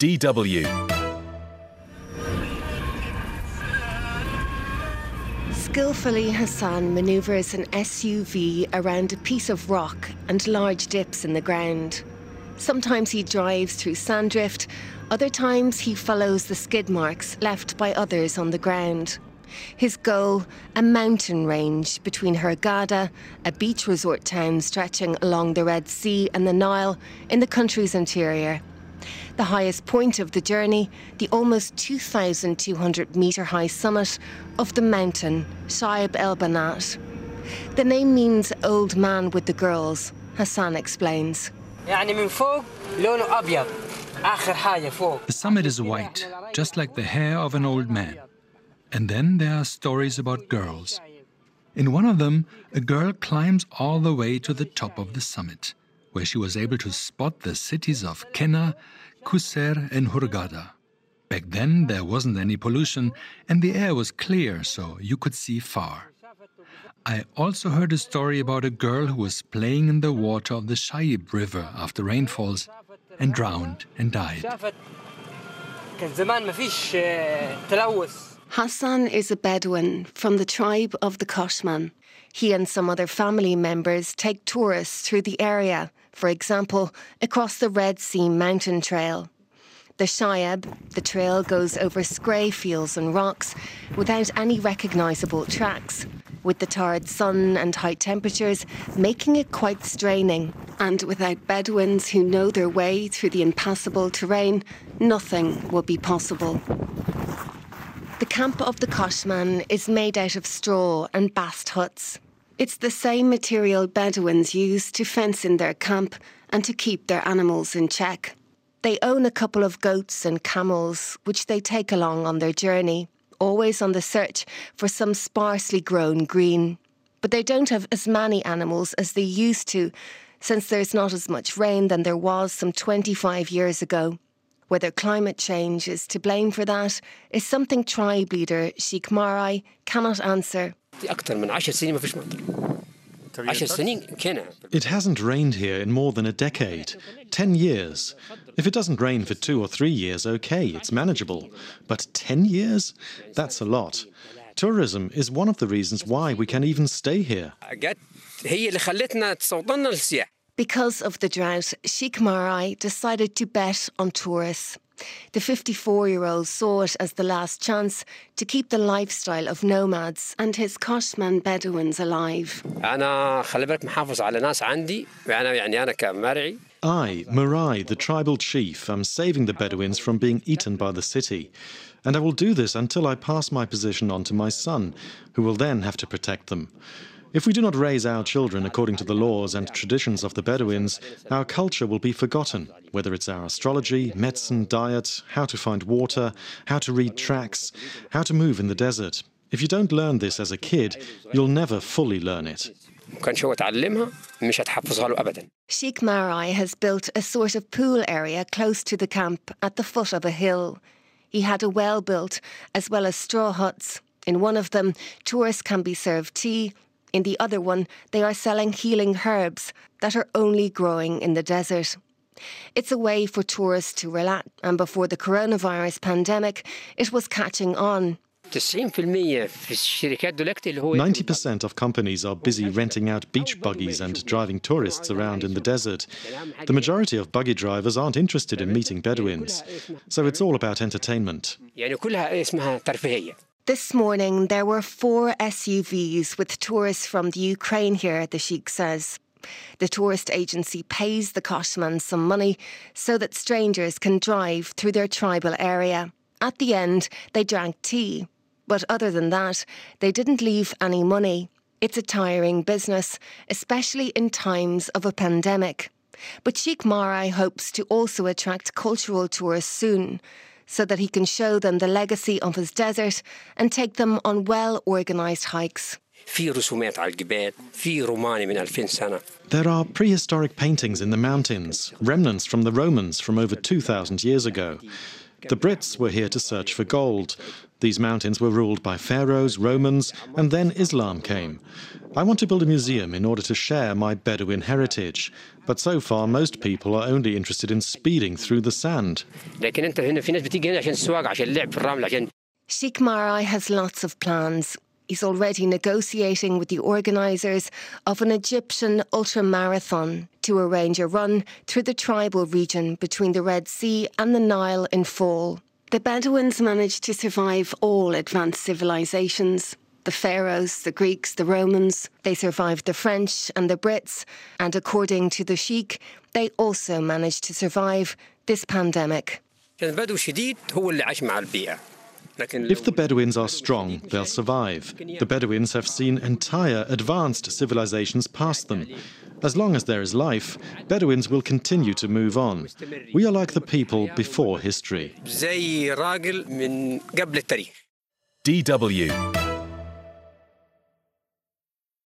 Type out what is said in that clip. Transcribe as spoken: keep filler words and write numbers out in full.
D W. Skillfully, Hassan manoeuvres an S U V around a piece of rock and large dips in the ground. Sometimes he drives through sanddrift, other times he follows the skid marks left by others on the ground. His goal, a mountain range between Hurghada, a beach resort town stretching along the Red Sea and the Nile in the country's interior. The highest point of the journey, the almost two thousand two hundred metre high summit of the mountain, Shaib el Banat. The name means old man with the girls, Hassan explains. The summit is white, just like the hair of an old man. And then there are stories about girls. In one of them, a girl climbs all the way to the top of the summit, where she was able to spot the cities of Kenna, Qusair and Hurghada. Back then there wasn't any pollution and the air was clear, so you could see far. I also heard a story about a girl who was playing in the water of the Shaib River after rainfalls and drowned and died. Hassan is a Bedouin from the tribe of the Koshman. He and some other family members take tourists through the area, for example, across the Red Sea mountain trail. The Shaib, the trail goes over scree fields and rocks without any recognisable tracks, with the tired sun and high temperatures making it quite straining. And without Bedouins who know their way through the impassable terrain, nothing will be possible. The camp of the Koshman is made out of straw and bast huts. It's the same material Bedouins use to fence in their camp and to keep their animals in check. They own a couple of goats and camels, which they take along on their journey, always on the search for some sparsely grown green. But they don't have as many animals as they used to, since there's not as much rain than there was some twenty-five years ago. Whether climate change is to blame for that is something tribe leader Sheikh Marai cannot answer. It hasn't rained here in more than a decade, ten years. If it doesn't rain for two or three years, okay, it's manageable. But ten years? That's a lot. Tourism is one of the reasons why we can even stay here. Because of the drought, Sheikh Marai decided to bet on tourists. The fifty-four-year-old saw it as the last chance to keep the lifestyle of nomads and his Koshman Bedouins alive. I, Marai, the tribal chief, am saving the Bedouins from being eaten by the city. And I will do this until I pass my position on to my son, who will then have to protect them. If we do not raise our children according to the laws and traditions of the Bedouins, our culture will be forgotten, whether it's our astrology, medicine, diet, how to find water, how to read tracks, how to move in the desert. If you don't learn this as a kid, you'll never fully learn it. Sheikh Marai has built a sort of pool area close to the camp at the foot of a hill. He had a well built, as well as straw huts. In one of them, tourists can be served tea. In the other one, they are selling healing herbs that are only growing in the desert. It's a way for tourists to relax, and before the coronavirus pandemic, it was catching on. ninety percent of companies are busy renting out beach buggies and driving tourists around in the desert. The majority of buggy drivers aren't interested in meeting Bedouins, so it's all about entertainment. This morning, there were four S U Vs with tourists from the Ukraine here, the Sheikh says. The tourist agency pays the Koshman some money so that strangers can drive through their tribal area. At the end, they drank tea. But other than that, they didn't leave any money. It's a tiring business, especially in times of a pandemic. But Sheikh Marai hopes to also attract cultural tourists soon, so that he can show them the legacy of his desert and take them on well-organised hikes. There are prehistoric paintings in the mountains, remnants from the Romans from over two thousand years ago. The Brits were here to search for gold. These mountains were ruled by pharaohs, Romans, and then Islam came. I want to build a museum in order to share my Bedouin heritage. But so far, most people are only interested in speeding through the sand. Sheikh Marai has lots of plans. He's already negotiating with the organisers of an Egyptian ultra-marathon to arrange a run through the tribal region between the Red Sea and the Nile in fall. The Bedouins managed to survive all advanced civilizations. The pharaohs, the Greeks, the Romans. They survived the French and the Brits. And according to the Sheikh, they also managed to survive this pandemic. If the Bedouins are strong, they'll survive. The Bedouins have seen entire advanced civilizations past them. As long as there is life, Bedouins will continue to move on. We are like the people before history. D W